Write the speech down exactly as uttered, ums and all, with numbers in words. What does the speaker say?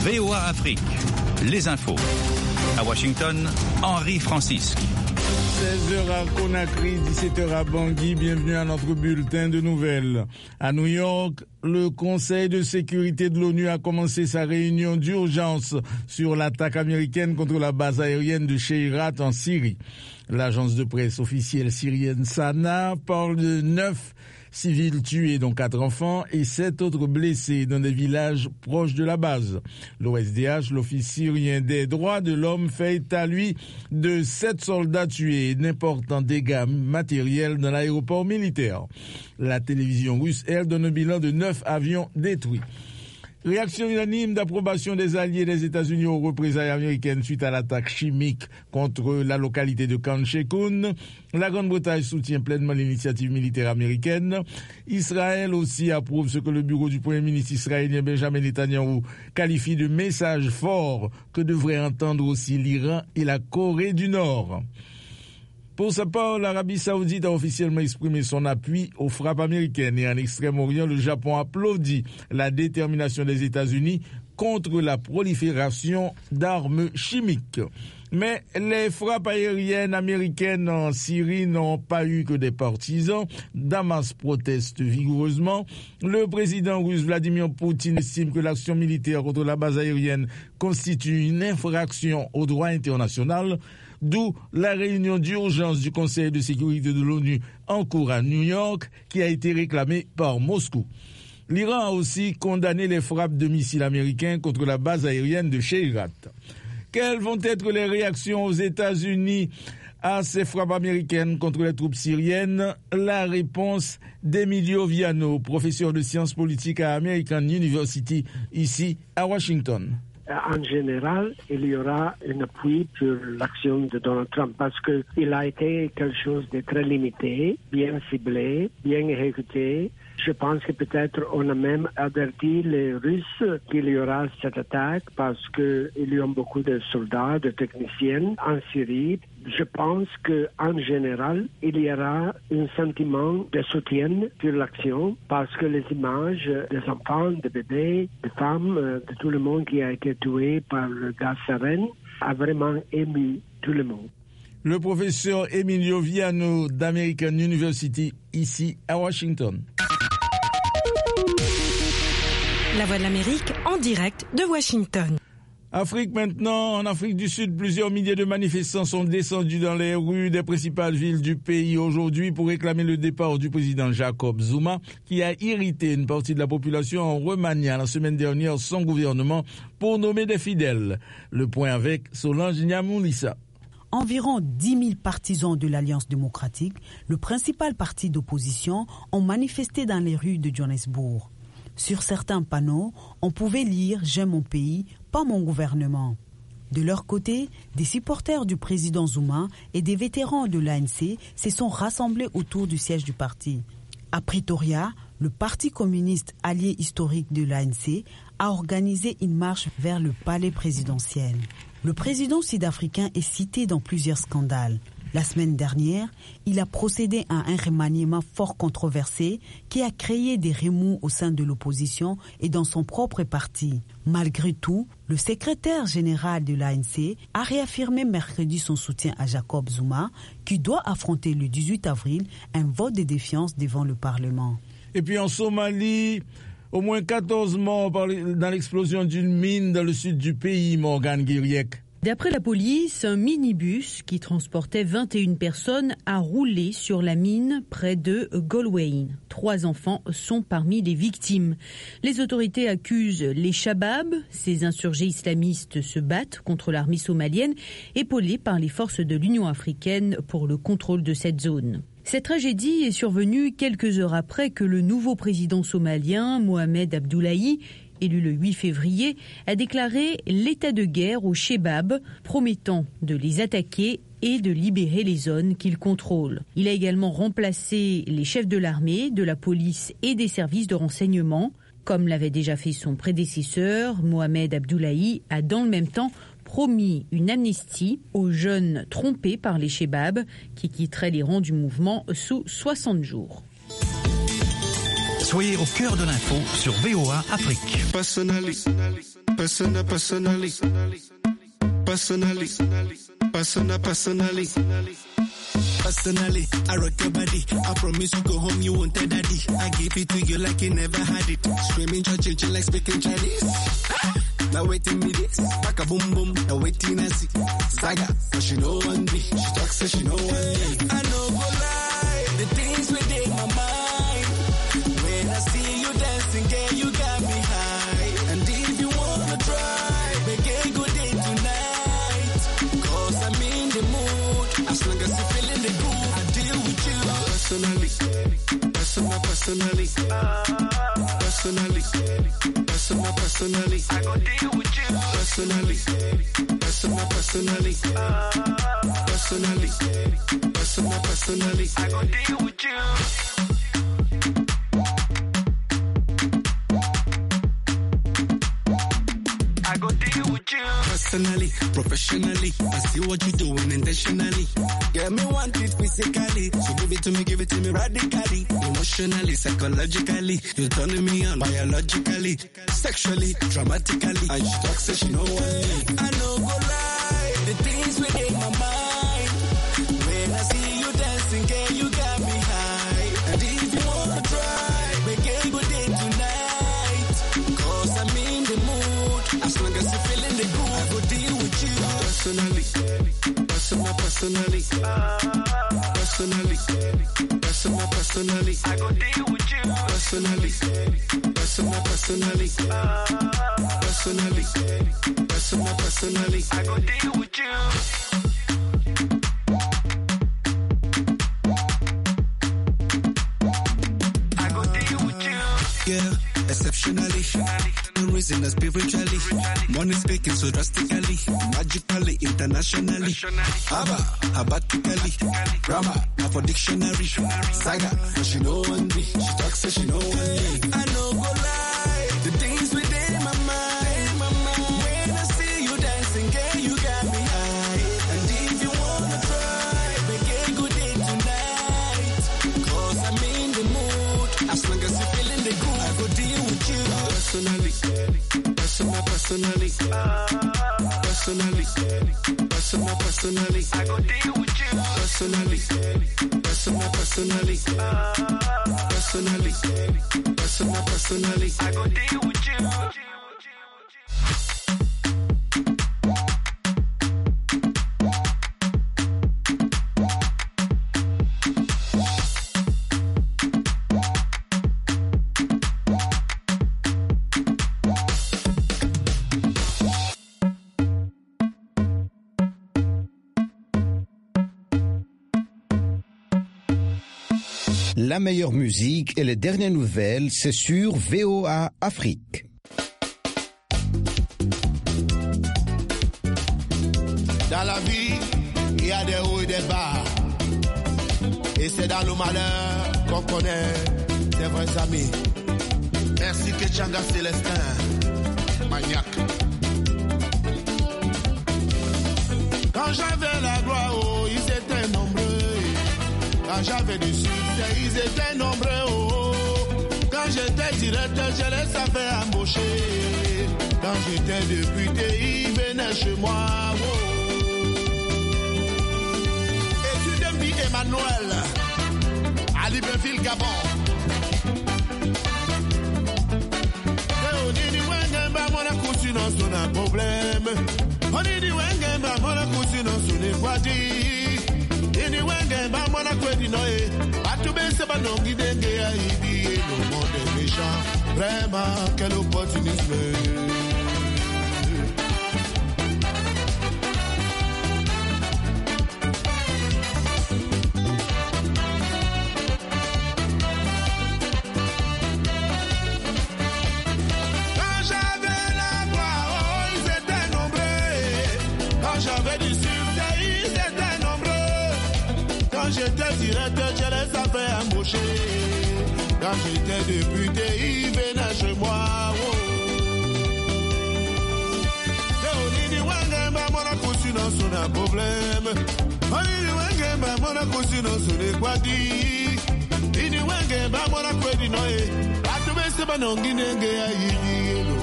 V O A Afrique, les infos. À Washington, Henri Francisque. seize heures à Conakry, dix-sept heures à Bangui, bienvenue à notre bulletin de nouvelles. À New York, le Conseil de sécurité de l'ONU a commencé sa réunion d'urgence sur l'attaque américaine contre la base aérienne de Shayrat en Syrie. L'agence de presse officielle syrienne Sana parle de neuf civils tués, dont quatre enfants, et sept autres blessés dans des villages proches de la base. L'O S D H, l'Office syrien des droits de l'homme, fait état, lui, de sept soldats tués et d'importants dégâts matériels dans l'aéroport militaire. La télévision russe, elle, donne un bilan de neuf avions détruits. Réaction unanime d'approbation des alliés des États-Unis aux représailles américaines suite à l'attaque chimique contre la localité de Khan Sheikhoun. La Grande-Bretagne soutient pleinement l'initiative militaire américaine. Israël aussi approuve ce que le bureau du Premier ministre israélien Benjamin Netanyahou qualifie de message fort que devraient entendre aussi l'Iran et la Corée du Nord. Pour sa part, l'Arabie Saoudite a officiellement exprimé son appui aux frappes américaines et en Extrême-Orient, le Japon applaudit la détermination des États-Unis contre la prolifération d'armes chimiques. Mais les frappes aériennes américaines en Syrie n'ont pas eu que des partisans. Damas proteste vigoureusement. Le président russe Vladimir Poutine estime que l'action militaire contre la base aérienne constitue une infraction au droit international. D'où la réunion d'urgence du Conseil de sécurité de l'ONU en cours à New York, qui a été réclamée par Moscou. L'Iran a aussi condamné les frappes de missiles américains contre la base aérienne de Shayrat. Quelles vont être les réactions aux États-Unis à ces frappes américaines contre les troupes syriennes? La réponse d'Emilio Viano, professeur de sciences politiques à American University, ici à Washington. En général, il y aura un appui pour l'action de Donald Trump parce qu'il a été quelque chose de très limité, bien ciblé, bien exécuté. Je pense que peut-être on a même averti les Russes qu'il y aura cette attaque parce qu'il y a beaucoup de soldats, de techniciens en Syrie. Je pense qu'en général, il y aura un sentiment de soutien pour l'action parce que les images des enfants, des bébés, des femmes, de tout le monde qui a été tué par le gaz sarin a vraiment ému tout le monde. Le professeur Emilio Viano d'American University, ici à Washington. La Voix de l'Amérique en direct de Washington. Afrique maintenant, en Afrique du Sud, plusieurs milliers de manifestants sont descendus dans les rues des principales villes du pays aujourd'hui pour réclamer le départ du président Jacob Zuma, qui a irrité une partie de la population en remaniant la semaine dernière son gouvernement pour nommer des fidèles. Le point avec Solange Nyamoulissa. Environ dix mille partisans de l'Alliance démocratique, le principal parti d'opposition, ont manifesté dans les rues de Johannesburg. Sur certains panneaux, on pouvait lire « J'aime mon pays, pas mon gouvernement ». De leur côté, des supporters du président Zuma et des vétérans de l'A N C se sont rassemblés autour du siège du parti. À Pretoria, le Parti communiste allié historique de l'A N C a organisé une marche vers le palais présidentiel. Le président sud-africain est cité dans plusieurs scandales. La semaine dernière, il a procédé à un remaniement fort controversé qui a créé des remous au sein de l'opposition et dans son propre parti. Malgré tout, le secrétaire général de l'A N C a réaffirmé mercredi son soutien à Jacob Zuma, qui doit affronter le dix-huit avril un vote de défiance devant le Parlement. Et puis en Somalie, au moins quatorze morts dans l'explosion d'une mine dans le sud du pays, Morgan Guiriec. D'après la police, un minibus qui transportait vingt et une personnes a roulé sur la mine près de Golwayn. Trois enfants sont parmi les victimes. Les autorités accusent les Shabab. Ces insurgés islamistes se battent contre l'armée somalienne, épaulée par les forces de l'Union africaine pour le contrôle de cette zone. Cette tragédie est survenue quelques heures après que le nouveau président somalien, Mohamed Abdullahi, élu le huit février, a déclaré l'état de guerre aux Shabab, promettant de les attaquer et de libérer les zones qu'il contrôle. Il a également remplacé les chefs de l'armée, de la police et des services de renseignement. Comme l'avait déjà fait son prédécesseur, Mohamed Abdullahi a dans le même temps promis une amnistie aux jeunes trompés par les Shabab qui quitteraient les rangs du mouvement sous soixante jours. Soyez au cœur de l'info sur V O A Afrique. Personally, Persona, personally. Personally. Persona, personally. Personally, I rock your body. I promise you go home, you won't tell daddy. I give it to you like you never had it. Screaming, church, like speaking Chinese. Now waiting me this, back a boom boom. Now waiting I see Saga, but she know one day. She talks so she know one day. I know go lie, the things within my mind. When I see you dancing, girl, you got me high. And if you wanna try, make a good day tonight. Cause I'm in the mood, as long as you're feeling the groove, I deal with you. Personally, personal, personally, personally. Personal, personally, I go deal with you. Personally, personal, personally, personally, personal, personally, I go deal with you. I go deal with you. Personally, professionally, I see what you're doing intentionally. Get me want it physically, so give it to me, give it to me radically. Emotionally, psychologically, you're turning me on biologically, sexually, dramatically. And she talks so she know what I know go lie, the things within my mind. When I see you dancing, girl, you got me high. And if you wanna try, make a good day tonight. Cause I'm in the mood, as long as you're feeling the groove, I go deal with you. Personally, personal, personally, personally, personal, personally, I go deal with you. Personally, personal, personally, personally, personal, personally, I go deal with you. I go deal with you. Yeah, exceptionally. No reason spiritually. Money speaking so drastically, magically, internationally. Abba, abatically. Grammar, not for dictionary. Saga, but she know one day. She talks so she know one day. I know go lie, the things within my mind. When I see you dancing, girl, you got me high. And if you wanna try, make a good day tonight. Cause I'm in the mood, as long as you're feeling the groove, I go deal with you. Personally, personal, personally, personally, personal, personally, I go deal with you. Personally, personal, personally, personally, personal, personally, I go deal with you. La meilleure musique et les dernières nouvelles, c'est sur V O A Afrique. Dans la vie, il y a des hauts et des bas. Et c'est dans le malheur qu'on connaît des vrais amis. Merci Ketchanga Célestin, Magnac. Quand j'avais la gloire, oh, ils étaient nombreux. Quand j'avais du succès, ils étaient nombreux. Oh. Quand j'étais directeur, je les avais embauchés. Quand j'étais député, ils venaient chez moi. Oh. Et tu devis Emmanuel, à Libreville, Gabon. Et on dit, Wengemba, mon accoutu, non, c'est un problème. On dit, Wengemba, mon accoutu, non, c'est un problème. Ini wenge ba mwana kwedi noe atubese ba nongi denge ya ibi le monde est méchant vraiment quel opportunisme. Quand j'avais la gloire, oh, ils étaient nombreux. Quand j'avais du succès, ils étaient nombreux. Quand j'étais directeur, je les avais embauchés. Quand j'étais député, ils venaient chez moi. Oh. Et on dit, Wengemba, mon accoutu, non, c'est un problème. On dit, Wengemba, mon accoutu, non, c'est quoi dit. Il dit, Wengemba, mon accoutu, non, et à tout le monde, c'est pas non, Guinée, Guinée,